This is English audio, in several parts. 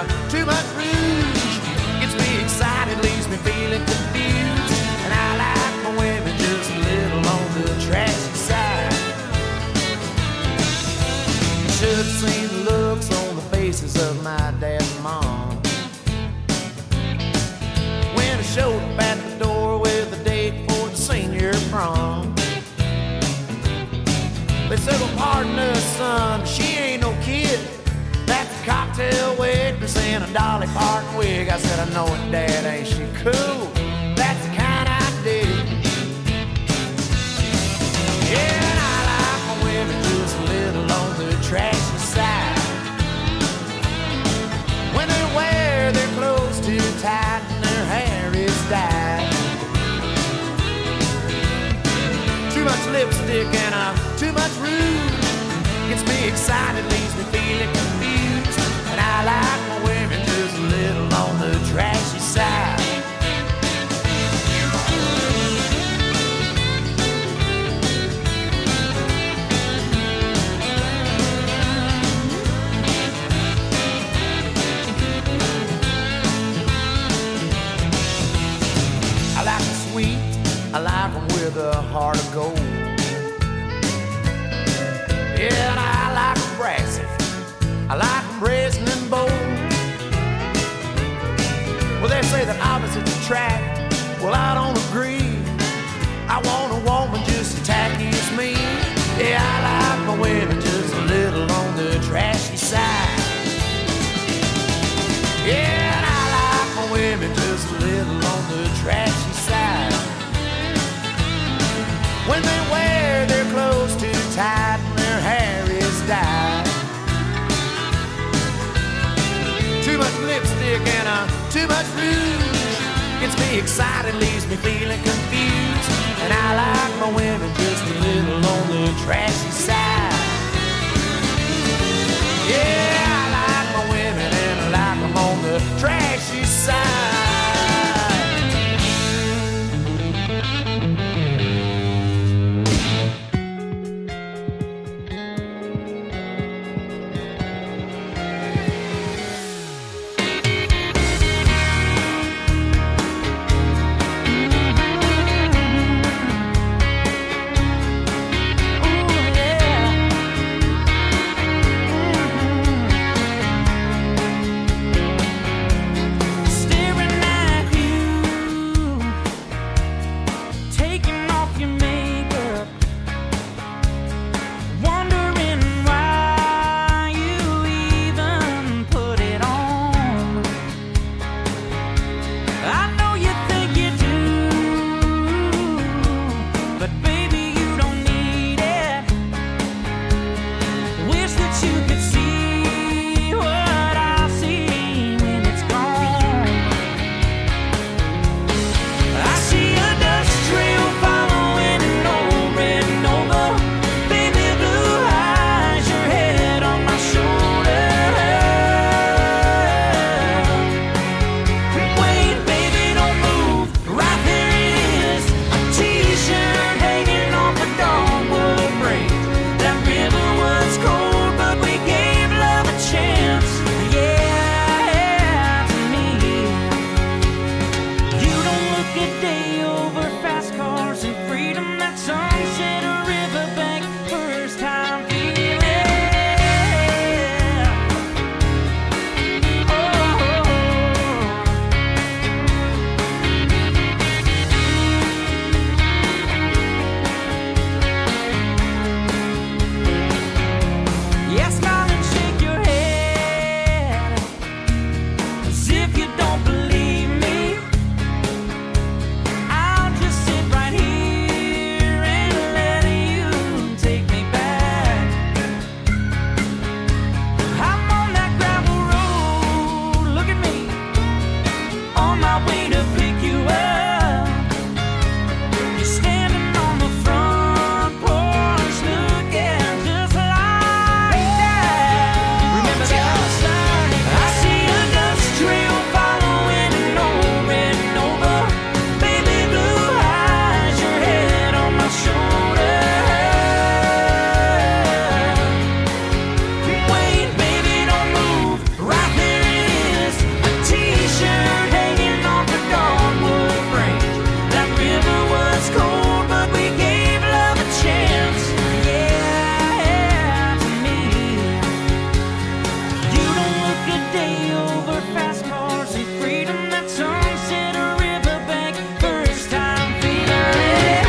too much rouge. Gets me excited, leaves me feeling confused. And I like my women just a little on the trashy side. Should've seen the looks on the faces of my dad and mom when I showed up at the door with a date for the senior prom. They said, well, pardon us, son, she ain't no kid. That's a cocktail waitress in a Dolly Parton wig. I said, I know it, Dad, ain't she cool? That's the kind I dig. Yeah, and I like my women just a little on the trashy side. When they wear their clothes too tight and their hair is dyed. Too much lipstick and too much rouge. Gets me excited, leaves me feeling confused. And I like my women just a little on the trashy side. I like them sweet, I like them with a heart of gold. Yeah, and I like them brassy, I like them brazen and bold. Well, they say that opposites attract, well, I don't agree. I want a woman just as tacky as me. Yeah, I like my women just a little on the trashy side. Yeah, and I like my women just a little on the trashy side. When they wear their clothes too tight and their hair is dyed. Too much lipstick and too much rouge. Gets me excited, leaves me feeling confused. And I like my women just a little on the trashy side. Yeah, I like my women and I like them on the trashy side. day over fast cars and freedom. That sunset or riverbank, first time feeling it.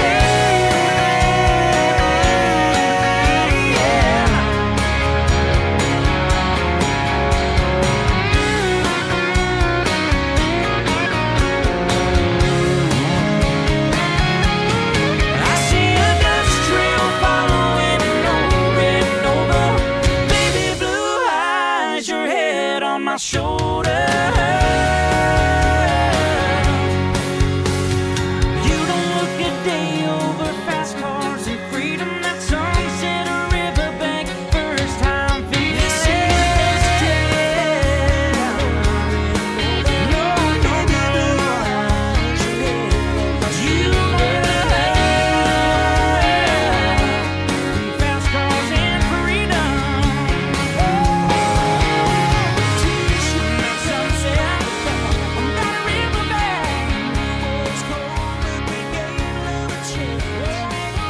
Yeah. I see a dust trail following over and over. Baby blue eyes, your head on my shoulder. You don't look a day over fast cars and freedom. That sunset or riverbank, first time feeling fast cars and freedom. Sunset, I'm down a riverbank. Was cold, but we gave love a chance.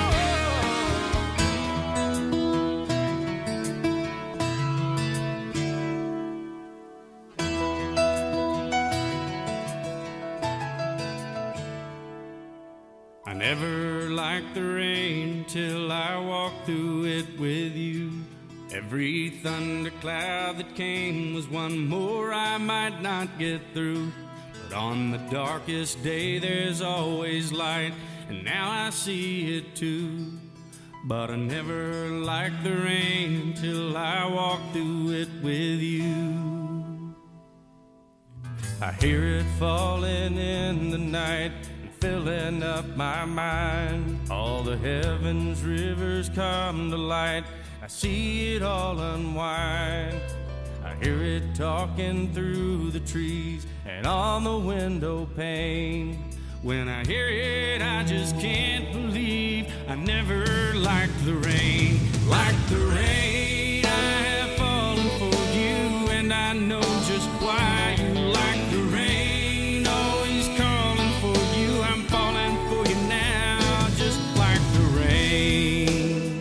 I never liked the rain till I walked through it with you. Every thundercloud that came was one more I might not get through. But on the darkest day there's always light, and now I see it too. But I never liked the rain till I walked through it with you. I hear it falling in the night and filling up my mind. All the heavens, rivers come to light. I see it all unwind. I hear it talking through the trees and on the window pane. When I hear it, I just can't believe I never liked the rain. Like the rain, I have fallen for you, and I know just why you like the rain. Always calling for you, I'm falling for you now, just like the rain.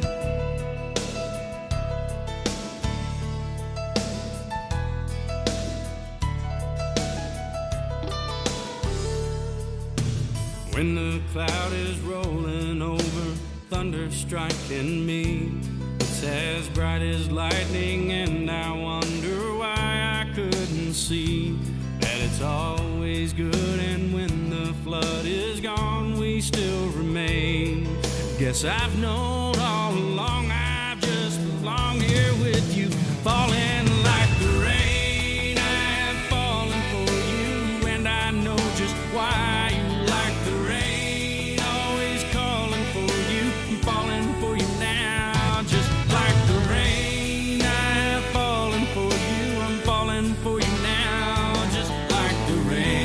When the cloud is rolling over, thunder striking me, it's as bright as lightning, and I wonder why I couldn't see that it's always good, and when the flood is gone, we still remain. Guess I've known all along, I've just belonged here with you, falling like the rain. I have fallen for you, and I know just why you like the rain. Always calling for you, I'm falling for you now, just like the rain. I have fallen for you, I'm falling for you now, just like the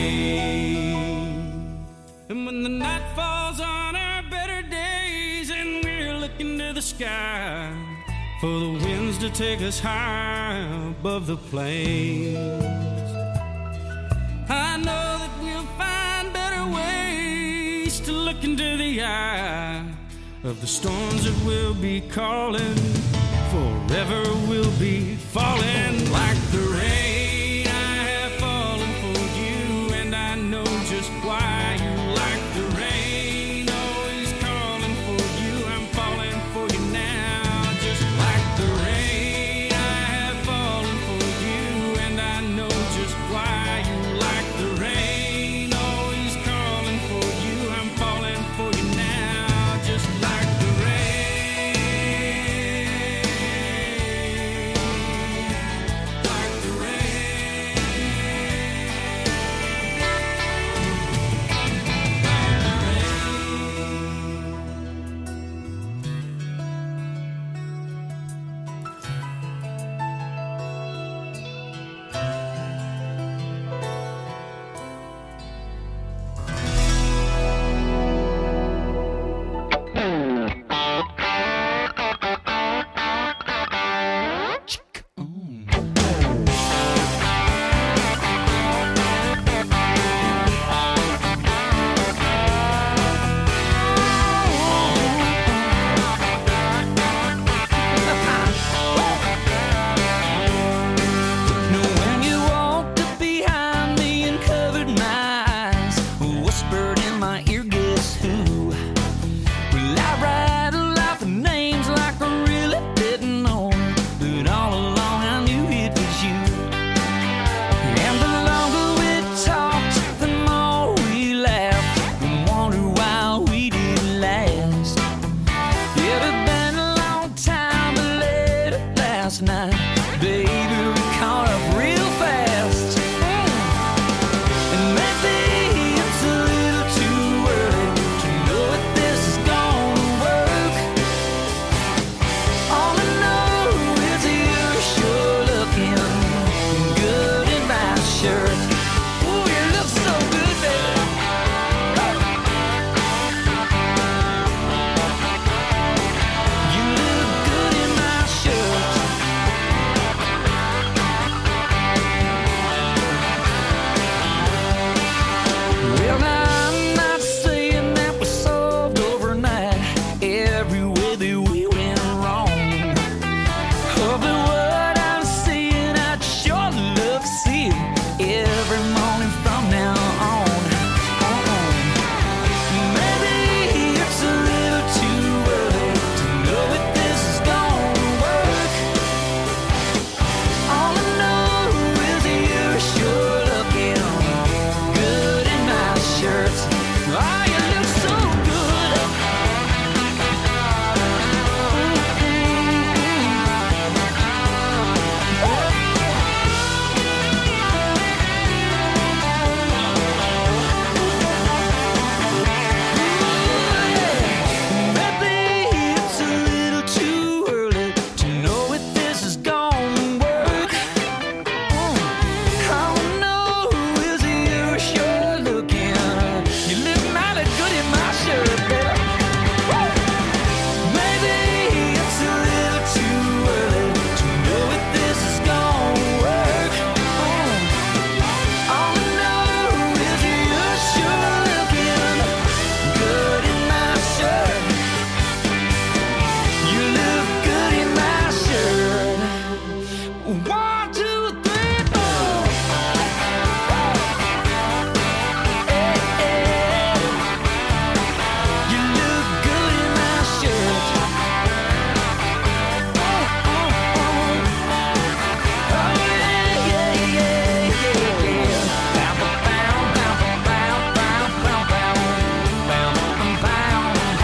rain. And when the night falls on our better days and we're looking to the sky for the winds to take us high above the plains, I know that we'll find better ways to look into the eye of the storms that will be calling. Forever we'll be falling like the rain. I have fallen for you, and I know just why you like the rain. Always calling for you, I'm falling for you now, just like the rain. I have fallen for you, and I know just why you like the rain. Always calling for you, I'm falling for you now, just like the rain. Like the rain. shirt. Ooh, you look so good, baby. You look good in my shirt. Well, now I'm not saying that we solved overnight every way that we went wrong. Oh, but what I'm seeing, I'd sure love to see it every morning from now on. Maybe it's a little too early to know if this is gonna work. All I know is you're sure looking good in my shirt. Oh, you look so good. Maybe it's a little too early to know if this is gonna work. All I know is you're sure looking. You look mighty good in my shirt, baby. Maybe it's a little too early to know if this is gonna work. All I know is you're sure looking good in my shirt. You look good in my shirt. 1, 2, 3, 4. You look good in my shirt. Oh, yeah, yeah, yeah, yeah. Bow, bow, bow, bow, bow, bow, bow, bow, bow, bow,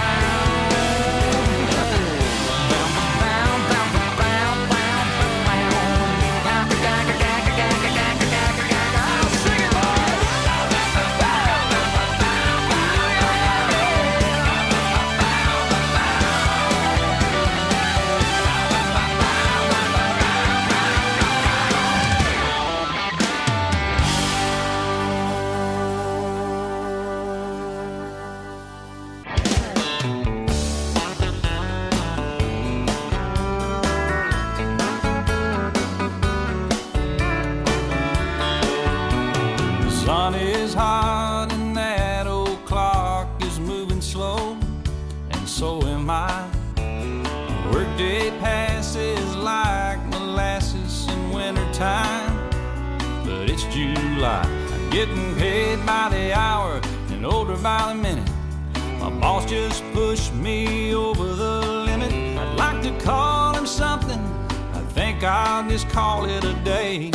The sun is hot and that old clock is moving slow, and so am I. Workday passes like molasses in wintertime, but it's July. I'm getting paid by the hour and older by the minute. My boss just pushed me over the limit. I'd like to call him something. I think I'll just call it a day.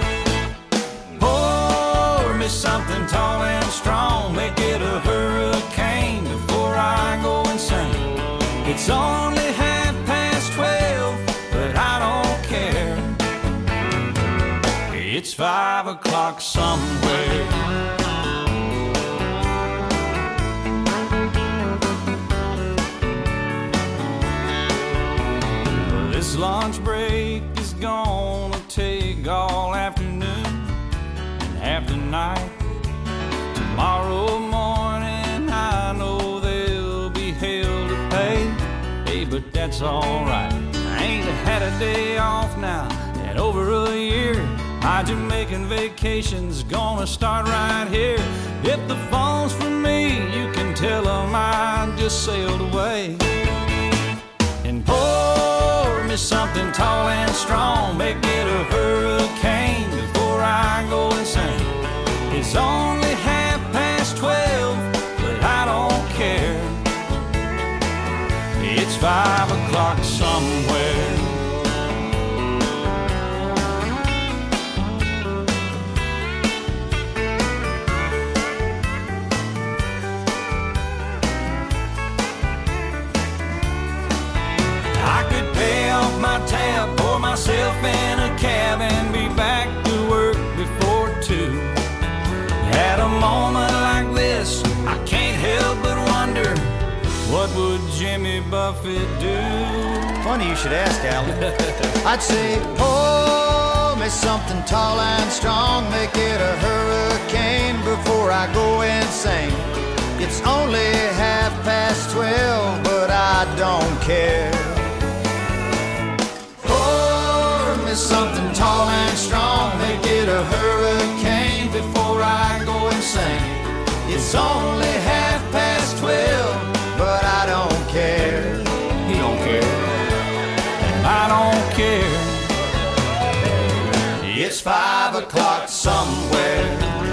Pour me something tall and strong, make it a hurricane before I go insane. It's only 12:30, but I don't care. It's 5 o'clock somewhere. This lunch break is gonna take all afternoon and half the night. Tomorrow morning I know there'll be hell to pay. Hey, but that's alright. I ain't had a day off now in over a year. My Jamaican vacation's gonna start right here. If the phone's for me, you can tell them I just sailed away. And pour me something tall and strong, make it a hurricane before I go insane. It's only 12:30, but I don't care. It's 5 o'clock somewhere. I could pay off my tab, pour myself in a cab, and be back to work before 2. At a moment like this, I can't help but wonder, what would Jimmy Buffett do? Funny you should ask, Alan. I'd say, pour me me something tall and strong, make it a hurricane before I go insane. It's only 12:30, but I don't care. Pour me something tall and strong, make it a hurricane before I go insane. It's only 12:30, but I don't care. He don't care, and I don't care. It's 5 o'clock somewhere.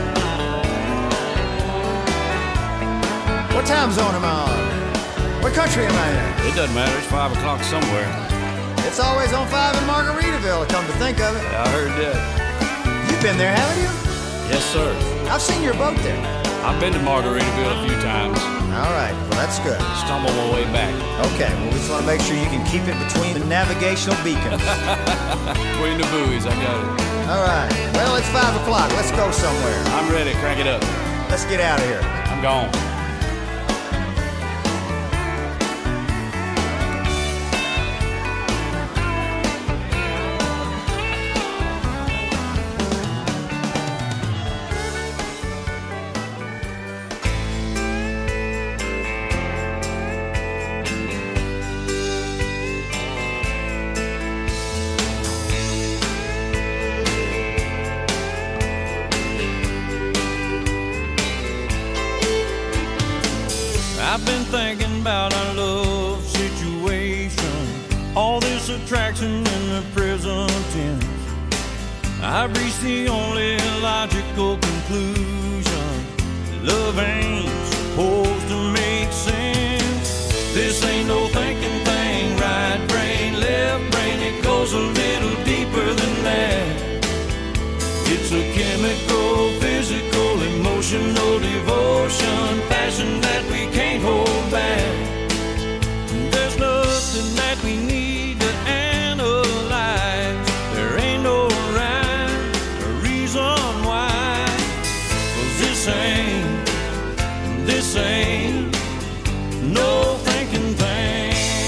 What time zone am I on? What country am I in? It doesn't matter, it's 5 o'clock somewhere. It's always on 5 in Margaritaville, come to think of it. I heard that. You've been there, haven't you? Yes, sir. I've seen your boat there. I've been to Margaritaville a few times. All right, well, that's good. Stumble my way back. Okay, well, we just want to make sure you can keep it between the navigational beacons. Between the buoys, I got it. All right, well, it's 5 o'clock. Let's go somewhere. I'm ready, crank it up. Let's get out of here. I'm gone. I've been thinking about our love situation, all this attraction in the present tense. I've reached the only logical conclusion: love ain't supposed to make sense. This ain't no thinking thing, right brain, left brain, it goes a little deeper than that. It's a chemical, physical, emotional devotion, passion that we can't hold back. There's nothing that we need to analyze. There ain't no rhyme or reason why. 'Cause this ain't no thinking thing.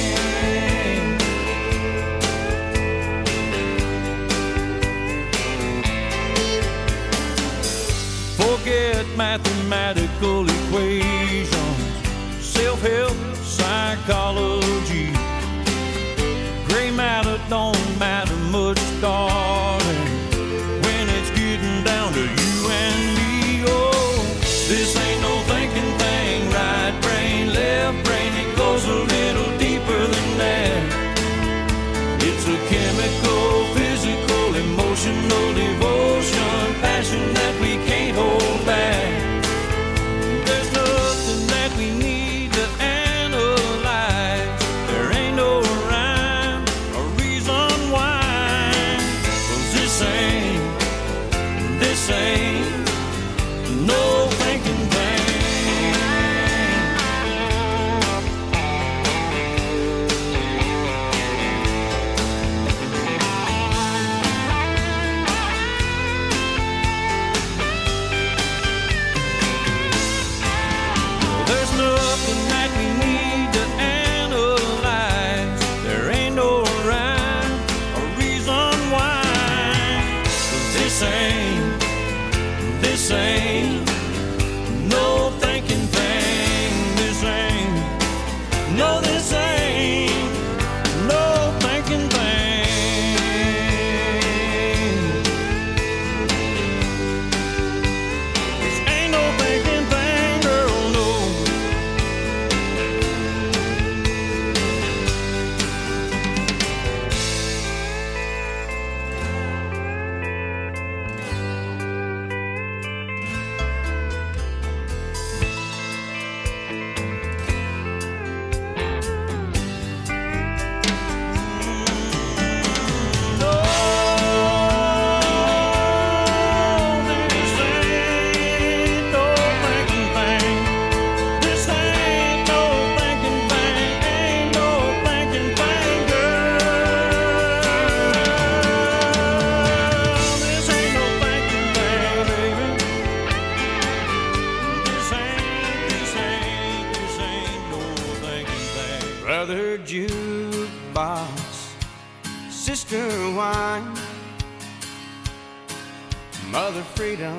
Forget mathematical equations, self-help, psychology. Gray matter don't matter much, darling, when it's getting down to you and me. Oh, this ain't no thinking thing, right brain, left brain, it goes a little deeper than that. It's a chemical, physical, emotional devotion, passion that we can't hold back. There's nothing that we need to analyze. There ain't no rhyme or reason why. 'Cause this ain't no thinking thing. There's nothing that we need to analyze. There ain't no rhyme or reason why. 'Cause this ain't no thinking thing. This ain't no thinking thing. This ain't no thinking thing, girl, no. Brother jukebox, sister wine, Mother Freedom,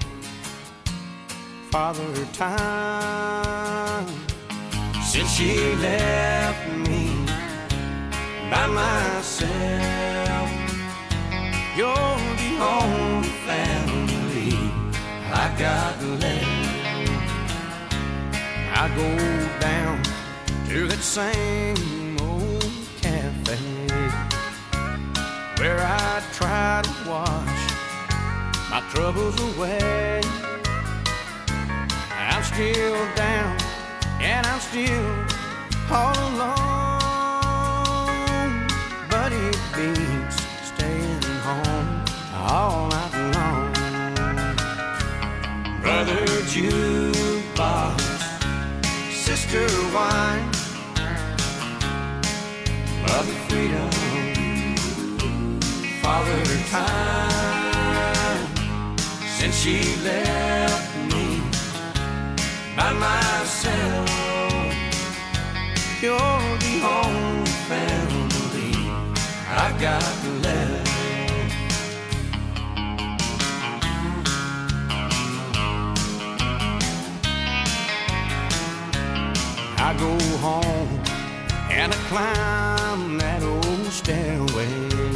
Father Time. Since she left me by myself, you're the only family I got left. I go down to that same old cafe where I try to wash my troubles away. I'm still down and I'm still all alone, but it beats staying home all night long. Brother jukebox, sister wine, Mother Freedom, Father Time. Since she left me by myself, you're the only family I've got left. I go home and I climb that old stairway,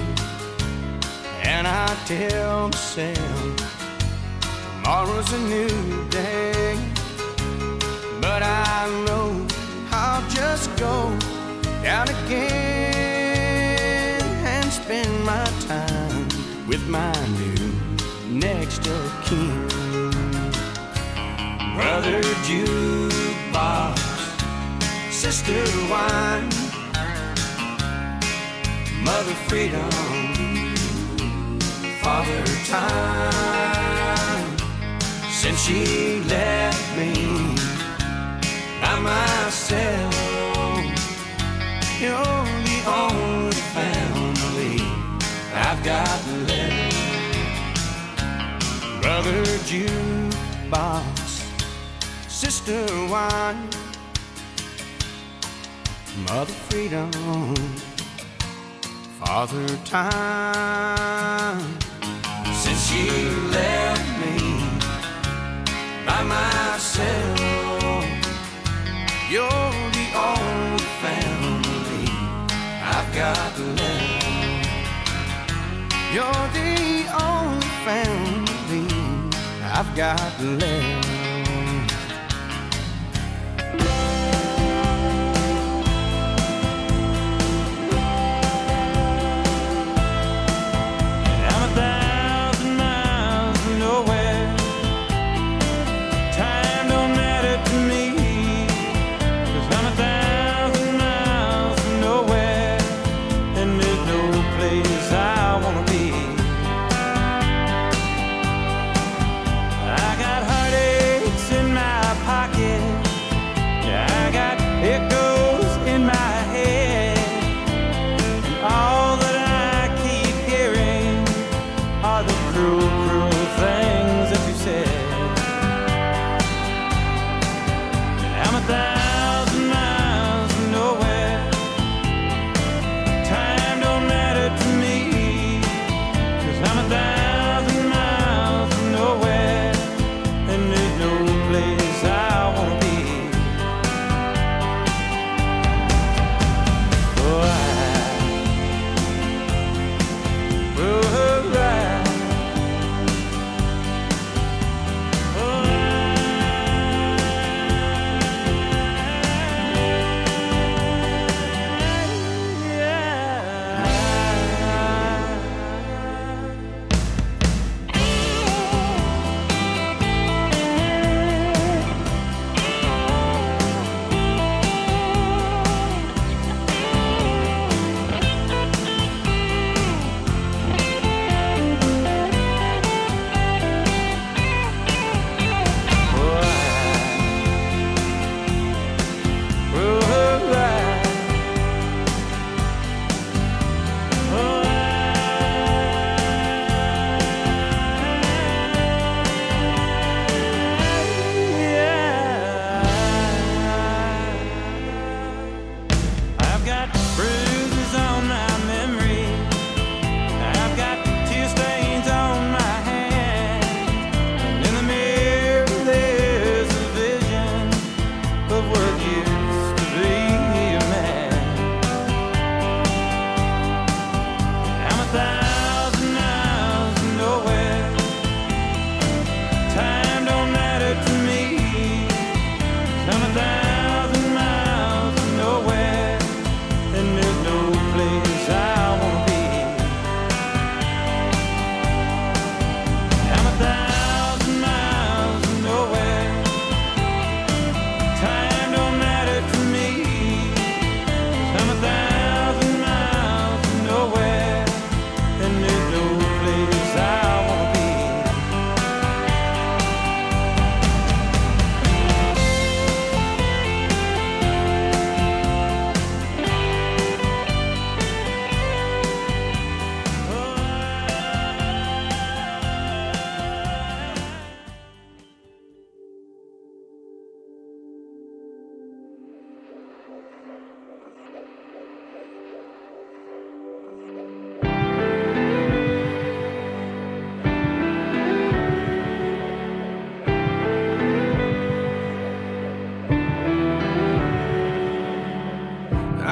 and I tell myself tomorrow's a new day. But I know I'll just go down again and spend my time with my new next of kin. Brother jukebox, sister wine, Mother Freedom, Father Time. Since she left me by myself, you're the only family I've got left. Brother jukebox, sister wine, Mother Freedom, Father Time. Since she left me by myself, you're the only family I've got left. You're the only family I've got left. I got heartache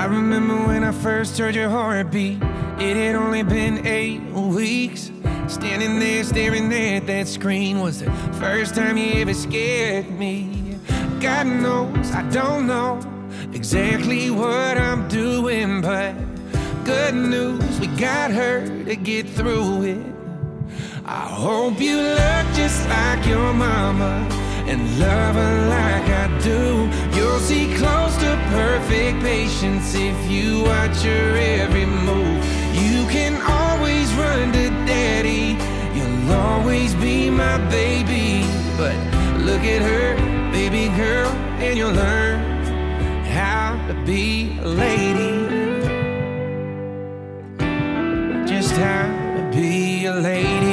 remember when I first heard your heartbeat. It had only been 8 weeks. Standing there staring at that screen was the first time you ever scared me. God knows I don't know exactly what I'm doing, but good news, we got her to get through it. I hope you look just like your mama and love her like I do. You'll see close to perfect patience if you watch her every move. You can always run to daddy, you'll always be my baby. But look at her, baby girl, and you'll learn how to be a lady. Just how to be a lady.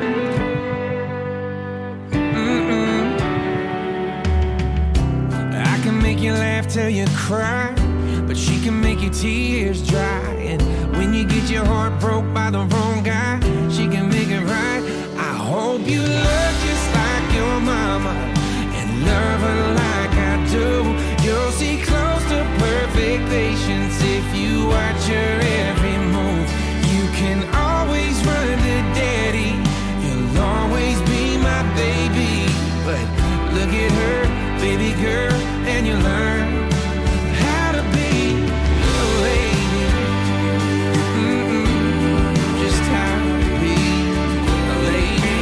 Make you laugh till you cry, but she can make your tears dry. And when you get your heart broke by the wrong guy, she can make it right. I hope you look just like your mama and love her like I do. You'll see close to perfect patience if you watch her every move. You can always run to daddy, you'll always be my baby. But look at her, baby girl, and you learn how to be a lady. Just how to be a lady.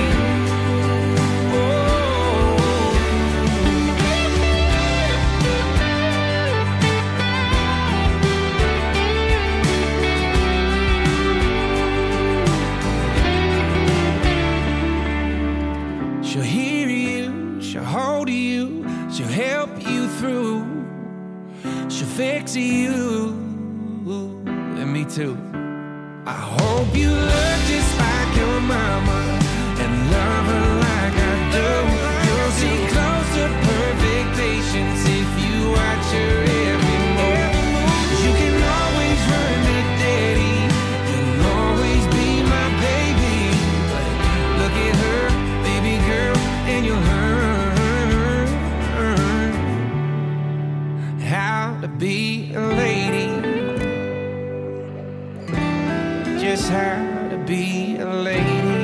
She'll hear you, she'll hold you, she'll help you through, she'll fix you, and me too. I hope you look just like your mama and love her like I do. You'll see close to perfect patience if you watch her every move. You can always run to daddy, you'll always be my baby. But look at her, baby girl, and you'll learn how to be a lady. Just how to be a lady.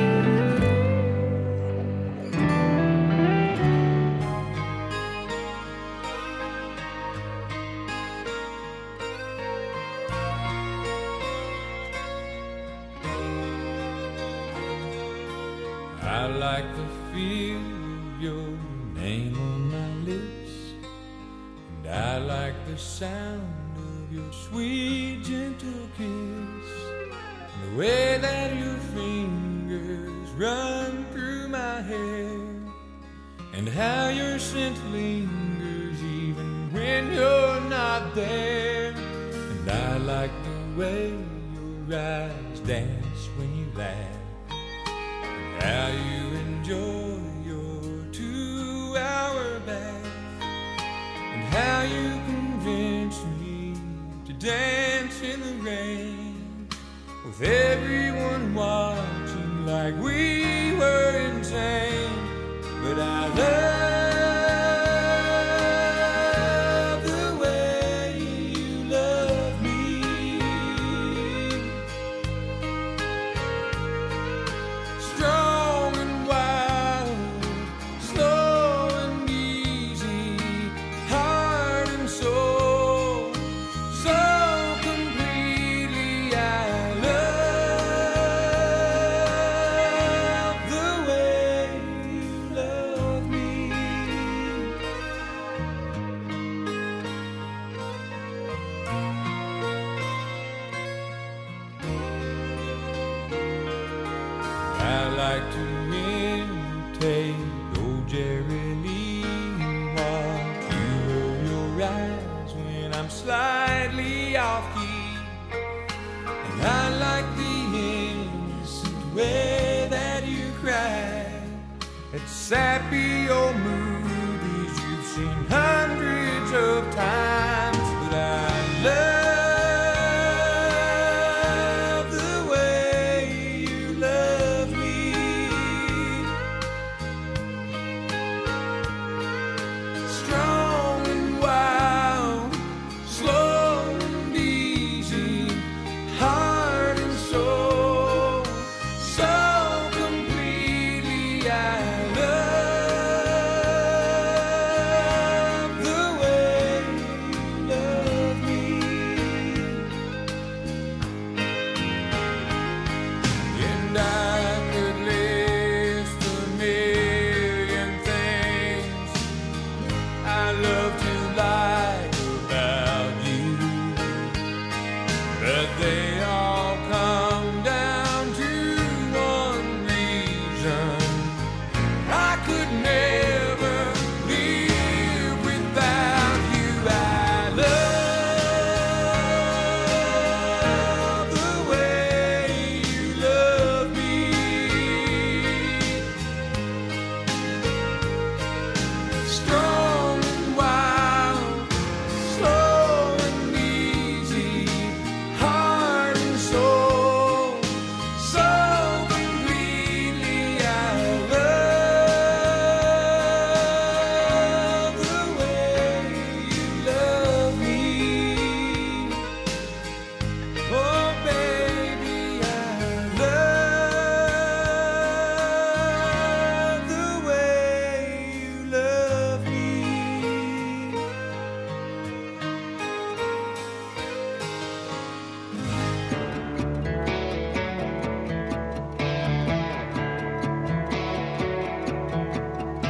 I like the feel of your name on my lips, and I like the sound of your sweet gentle kiss, and the way that your fingers run through my hair, and how your scent lingers even when you're not there. And I like the way your eyes dance when you laugh, how you enjoy your 2-hour bath, and how you convince me to dance in the rain, with everyone watching like we were insane. But I love the way you love me, strong and wild, slow and easy, heart and soul, so completely. I love the way you love me. I like to imitate old Jerry Lee and watch you roll your eyes when I'm slightly off key. And I like the innocent way that you cry at sappy old movies you've seen hundreds of times. But I love the way you love me, strong and wild, slow and easy.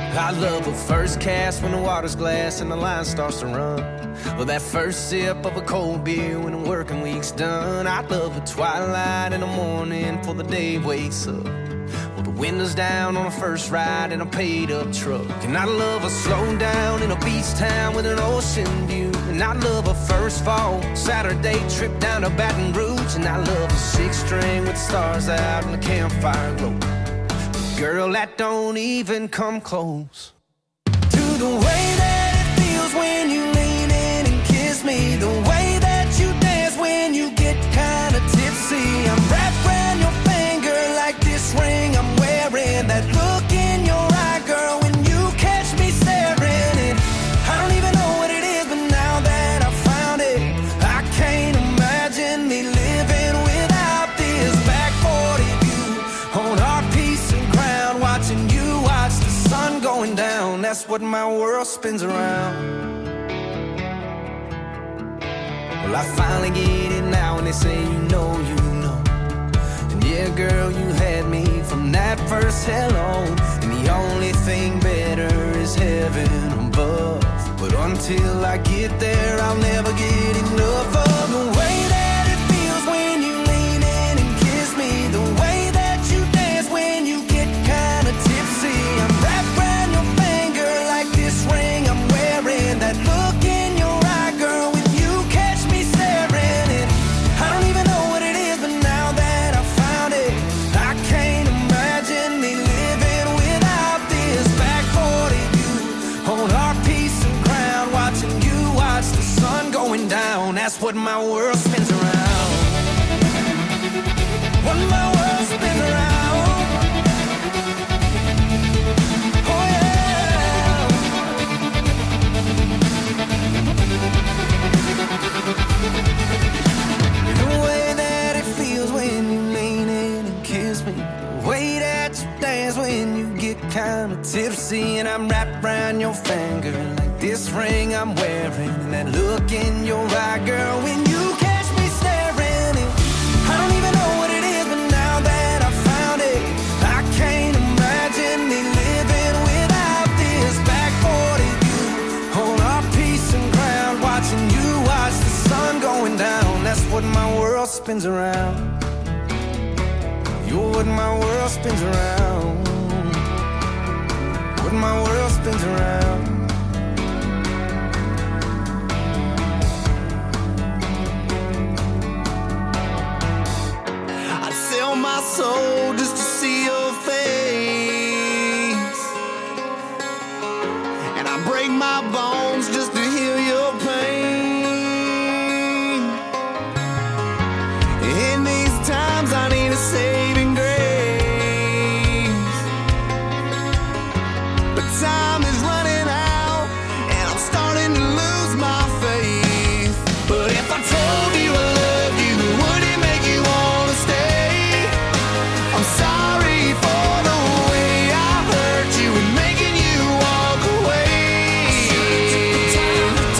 I love a first cast when the water's glass and the line starts to run. Or that first sip of a cold beer when the working week's done. I love a twilight in the morning before the day wakes up. Well, the windows down on a first ride in a paid-up truck. And I love a slow down in a beach town with an ocean view. And I love a first fall Saturday trip down to Baton Rouge. And I love a six-string with the stars out and the campfire glow. But girl, that don't even come close to the way that it feels when you lean in and kiss me. The way that you dance when you get kinda tipsy. I'm wrapped around your finger like this ring I'm wearing. That look in your eye, girl, when you catch me staring. And I don't even know what it is, but now that I found it, I can't imagine me living without this. Back 40 view on our piece of ground, watching you watch the sun going down. That's what my world spins around. Well, I finally get it now when they say you know. And yeah, girl, you had me from that first hello. And the only thing better is heaven above. But until I get there, I'll never get enough of the way that it feels when you lean in and kiss me. The way that you dance when you get kinda tipsy. I'm wrapped around your finger like this ring I'm wearing. That look in your eye, girl, when you catch me staring. And I don't even know what it is, but now that I found it, I can't imagine me living without this. Back 40 view on our piece of ground, watching you watch the sun going down. That's what my world spins around. What my world spins around. Oh yeah. The way that it feels when you lean in and kiss me. The way that you dance when you get kinda tipsy. And I'm wrapped around your finger like this ring I'm wearing. And that look in your eye, girl, when you catch me staring. And I don't even know what it is, but now that I found it, I can't imagine me living without this. Back 40 view on our piece of ground, watching you watch the sun going down. That's what my world spins around. You're what my world spins around. What my world spins around. I'd sell my soul just to see your face, and I break my bones just to heal your pain. In these times I need a saving grace, but time is running out and I'm starting to lose my faith. But if I told you I loved you, would it make you wanna stay? I'm sorry for the way I hurt you and making you walk away. I should've took the time to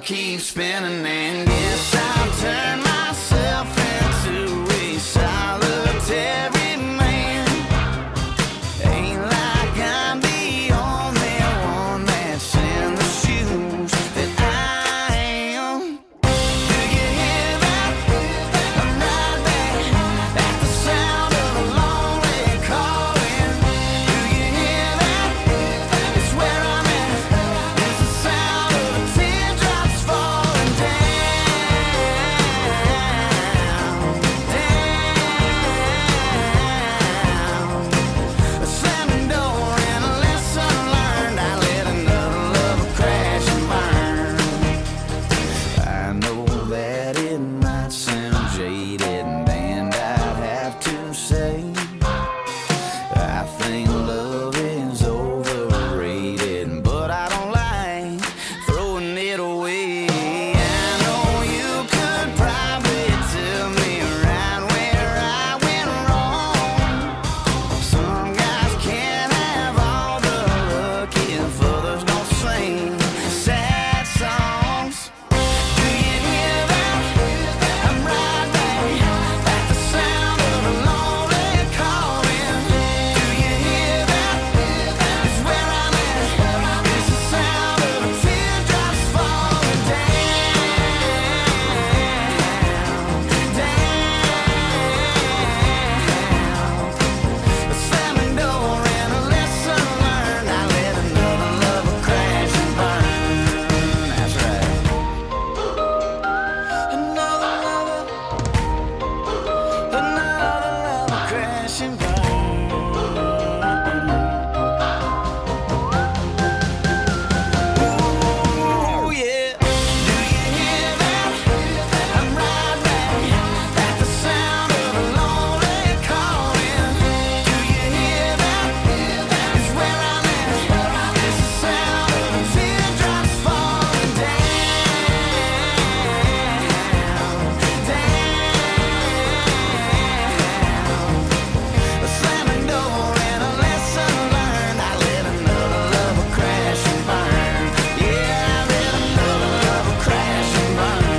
keeps spinning, and guess I've turned myself into a solitary man. Ain't like I'm the only one that's in the shoes that I am. Do you hear that? I'm right there at the sound of a lonely calling. Do you hear that? It's where I'm at. It's the sound of the teardrops falling down, down. A slamming door and a lesson learned. I let another lover crash and burn. I know that it might sound jaded, and I'd have to say I think love is overrated, but I don't like throwing it away. I know you could probably tell me right where I went wrong. Some guys can't have all the luck if others don't sing sad songs. Do you hear that? I'm right there at the sound of a lonely calling. Do you hear that? It's where I'm at. It's the sound of the teardrops falling down, down. A slamming door and a lesson learned. I let another lover crash and burn. That's right. Another lover crash and burn. Ooh, yeah. Do you hear that? I'm right there at the sound of a lonely calling. Do you hear that? It's where I'm at. It's the sound of the teardrops falling down, down. A slamming door and a lesson learned. I let another lover crash and burn. Yeah, I let another lover crash and burn.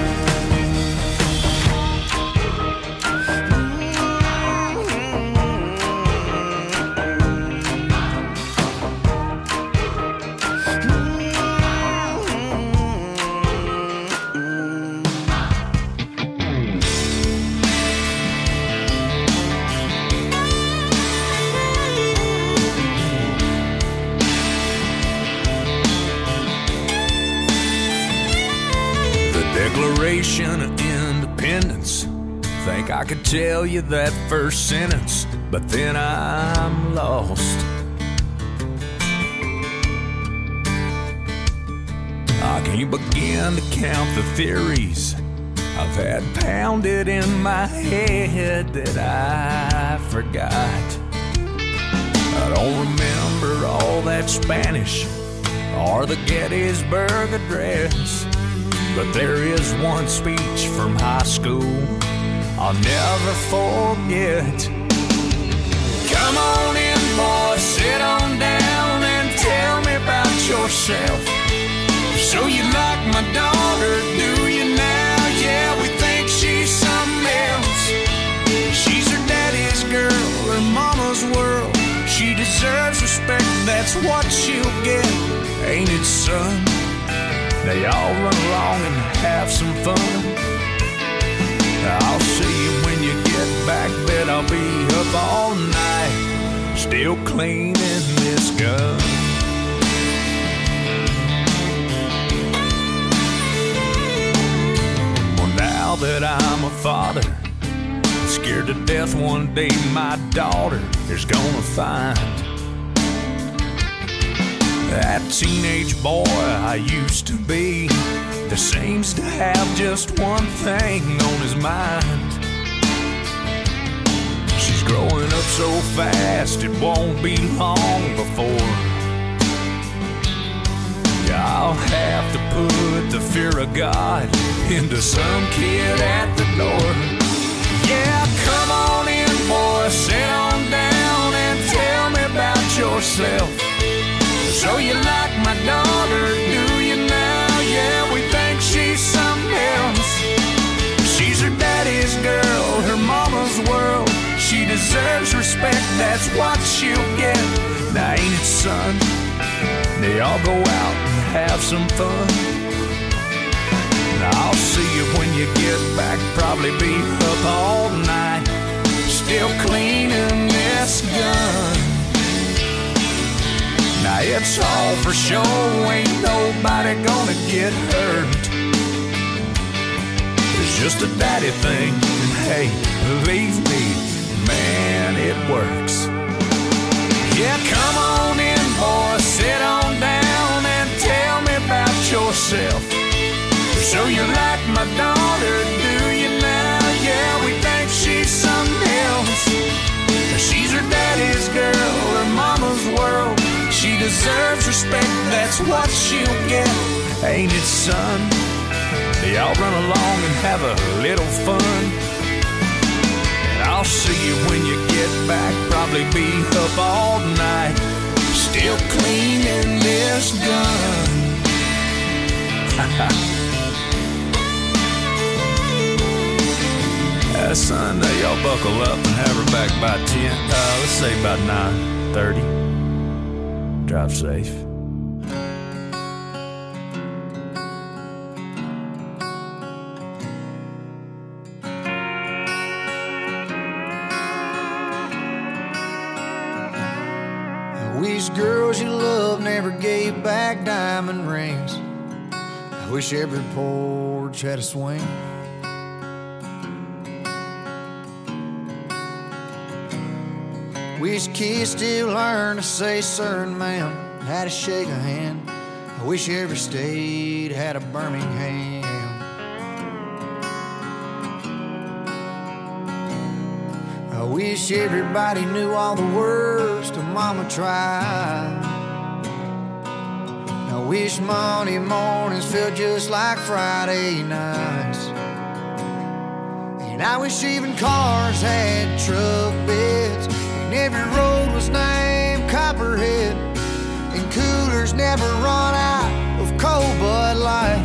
The Declaration of Independence. Think I could tell you that first sentence, but then I'm lost. I can't begin to count the theories I've had pounded in my head that I forgot. I don't remember all that Spanish or the Gettysburg Address, but there is one speech from high school I'll never forget. Come on in, boy, sit on down and tell me about yourself. So you like my daughter, do you now? Yeah, we think she's something else. She's her daddy's girl, her mama's world. She deserves respect, that's what she'll get, ain't it, son? They all run along and have some fun. I'll see you when you get back, bet I'll be up all night, still cleaning this gun. Well, now that I'm a father, scared to death one day my daughter is gonna find that teenage boy I used to be that seems to have just one thing on his mind. She's growing up so fast it won't be long before I'll have to put the fear of God into some kid at the door. Yeah, come on in, boy, sit on down and tell me about yourself. So you like my daughter, do you now? Yeah, we think she daddy's girl, her mama's world. She deserves respect, that's what she'll get. Now ain't it, son? They all go out and have some fun. Now I'll see you when you get back, probably be up all night, still cleaning this gun. Now it's all for show, ain't nobody gonna get hurt. It's just a daddy thing, and hey, believe me, man, it works. Yeah, come on in, boy, sit on down and tell me about yourself. So you like my daughter, do you now? Yeah, we think she's something else. She's her daddy's girl, her mama's world. She deserves respect, that's what she'll get. Ain't it, son? Y'all run along and have a little fun. And I'll see you when you get back, probably be up all night, still cleaning this gun. Sunday, y'all buckle up and have her back by 10. Let's say about 9:30. Drive safe. I wish girls you love never gave back diamond rings. I wish every porch had a swing. Wish kids still learn to say sir and ma'am, how to shake a hand. I wish every state had a Birmingham. I wish everybody knew all the words to Mama Tried. I wish Monday mornings felt just like Friday nights. And I wish even cars had truck beds, and every road was named Copperhead, and coolers never run out of cold Bud Light.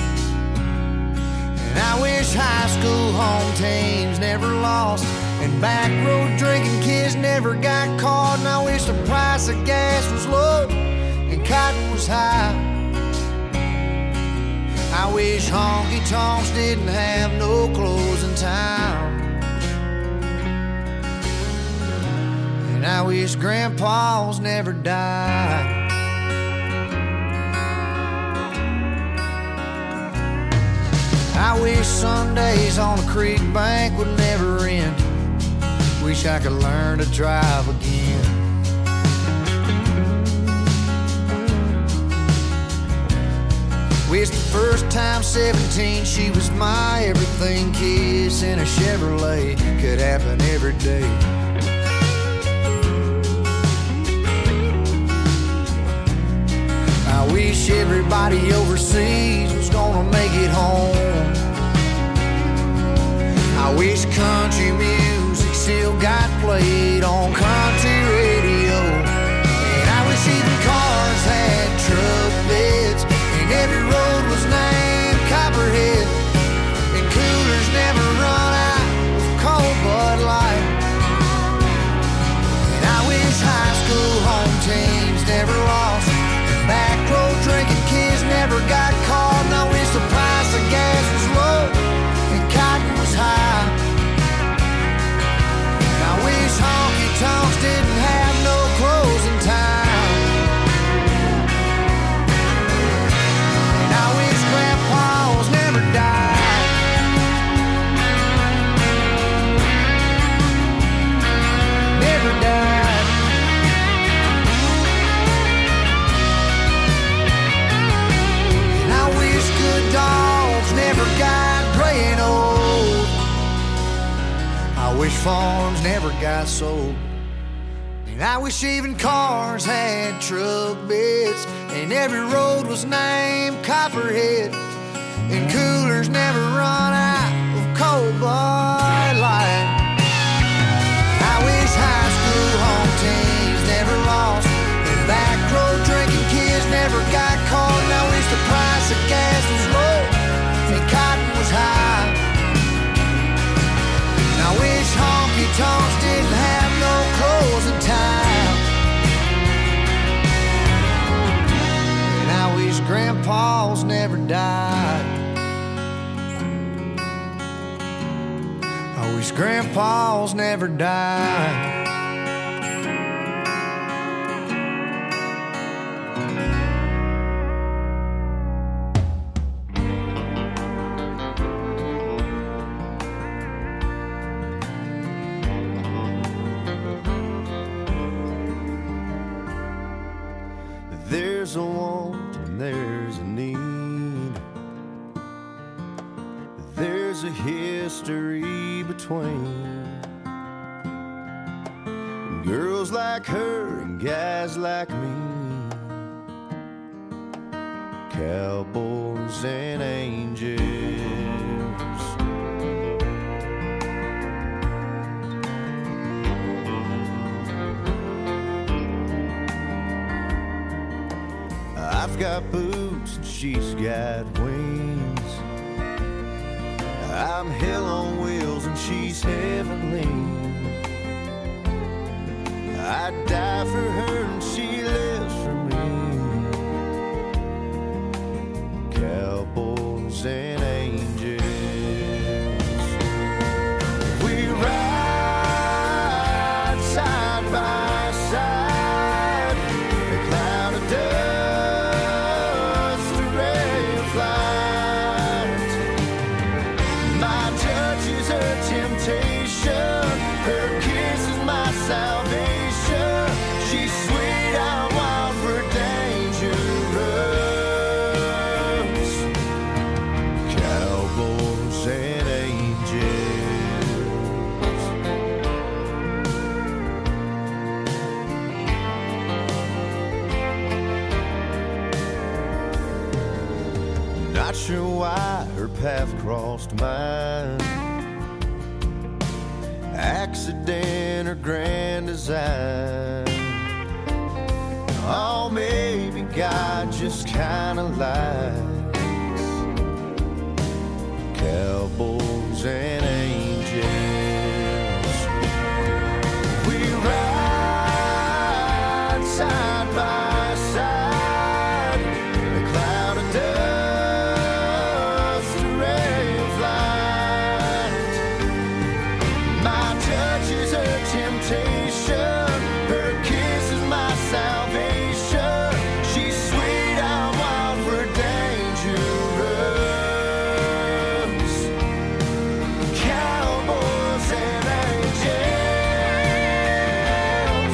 And I wish high school home teams never lost, and back road drinking kids never got caught. And I wish the price of gas was low and cotton was high. I wish honky tonks didn't have no closing time. And I wish grandpas never died. I wish Sundays on the creek bank would never end. Wish I could learn to drive again. Wish the first time 17 she was my everything. Kiss in a Chevrolet could happen every day. I wish everybody overseas was gonna make it home. I wish country music still got played on country radio. And I wish even cars had truck beds, and every road was named Copperhead, and coolers never run out of cold Bud Light. And I wish high school home teams never lost, and back road drinking kids never got caught. And I wish the price of gas was low and cotton was high. And I wish honky tonks didn't have no closing time. And I wish grandpas never died. Never died. And I wish good dogs never got gray and old. I wish farms never got sold. And I wish even cars had truck beds, and every road was named Copperhead, and coolers never run out of cold Bud Light. I wish high school home teams never lost, and back road drinking kids never got caught. And I wish the price of gas was low and cotton was high. I wish grandpas never died. There's a want and there's a need. There's a history between girls like her and guys like me, cowboys and angels. I've got boots and she's got wings. I'm hell on wheels and she's heavenly. I'd die for her and she lives for me. Cowboys and angels. We ride side by side. A cloud of dust, a ray of light. My touch is her temptation. Her kiss is my salvation. She's sweet, I'm wild, we're dangerous. Cowboys and angels. Not sure why her path crossed mine. Accident or grand design. Oh, maybe God just kinda likes cowboys and angels. We ride side by side. A cloud of dust, a ray of light. My touch is her temptation. Her kiss is my salvation. She's sweet, I'm wild, we're dangerous. Cowboys and angels.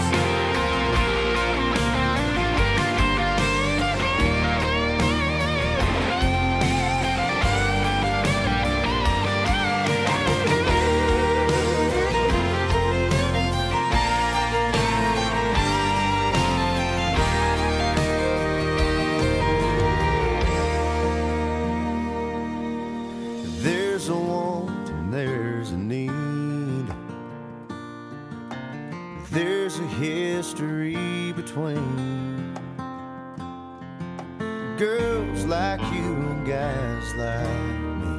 There's a want and there's a need. There's a history between girls like you and guys like me,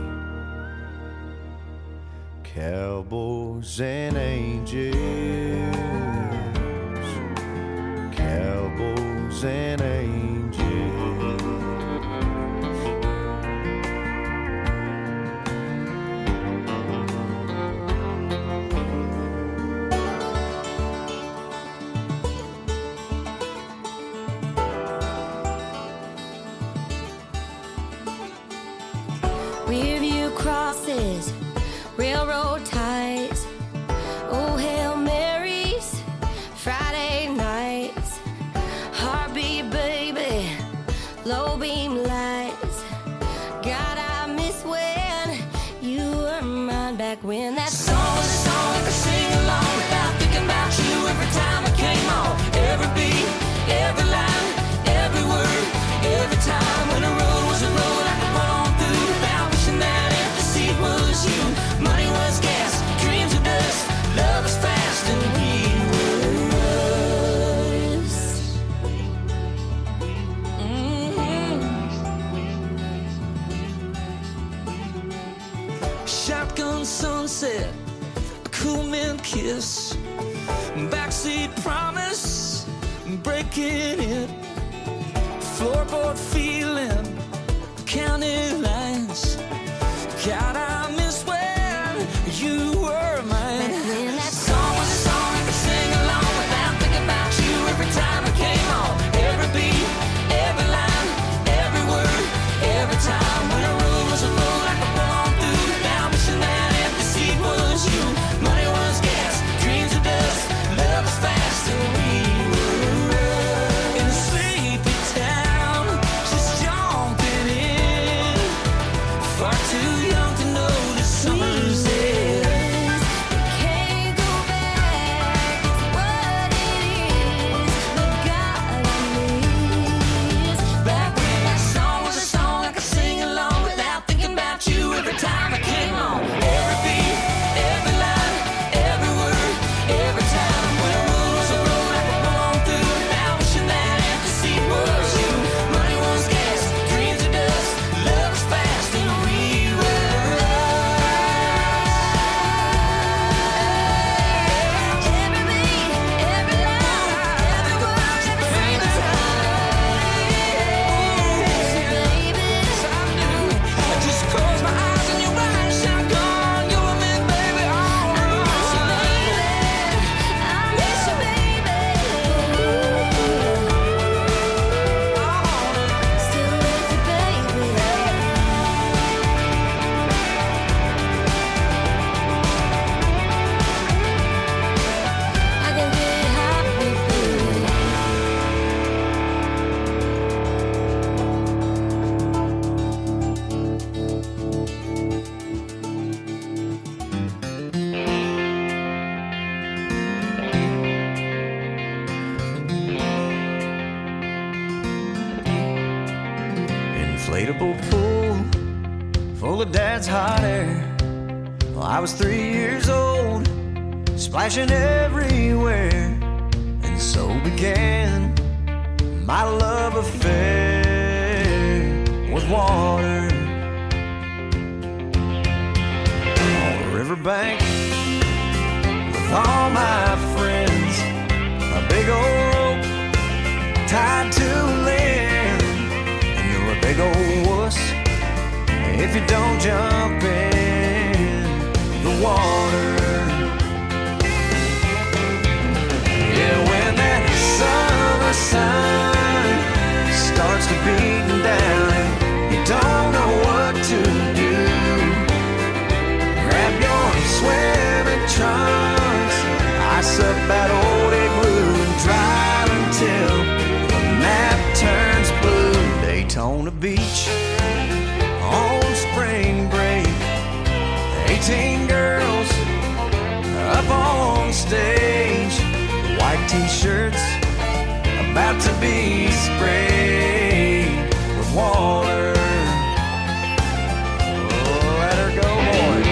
cowboys and angels. Cowboys and angels. Rearview crosses, railroad ties, oh Hail Marys, Friday nights, heartbeat baby, low beam lights. God, I miss when you were mine back when that song was a song I could sing along without thinking about you every time I came on. Every beat, every line, every word, every time when the road was a road I could run on through without wishing that empty seat was you. Money was gas, dreams were dust, love was fast and we were us. Shotgun sunset, a cool man kiss, backseat promise, breaking it, floorboard feeling, county lines. God, I miss when you were whirlpool pool full of Dad's hot air. Well, I was 3 years old, splashing everywhere, and so began my love affair with water. On the riverbank with all my friends, a big old rope tied to land, and you're a big old wuss if you don't jump in the water. Yeah, when that summer sun starts to beat down and you don't know what to do, grab your swimming trunks, ice up that old igloo, and drive until the map turns blue. Daytona Beach on spring break, 18 girls up on stage, white t-shirts about to be sprayed with water. Oh, let her go, boys.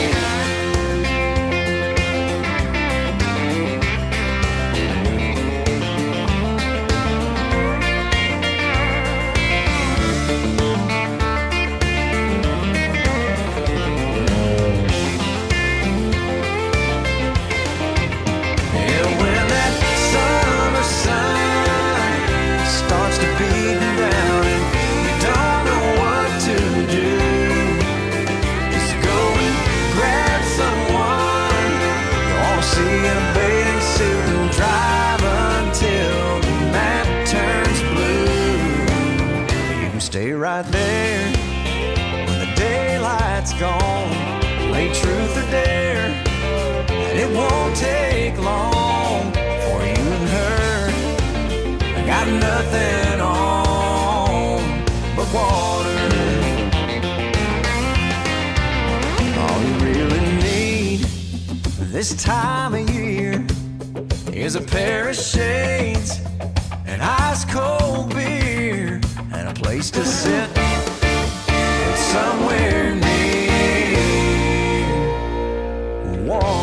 Stay right there when the daylight's gone. Play truth or dare, and it won't take long for you and her. I got nothing on but water. All you really need this time of year is a pair of shades, an ice cold beer, and a place to sit somewhere near water.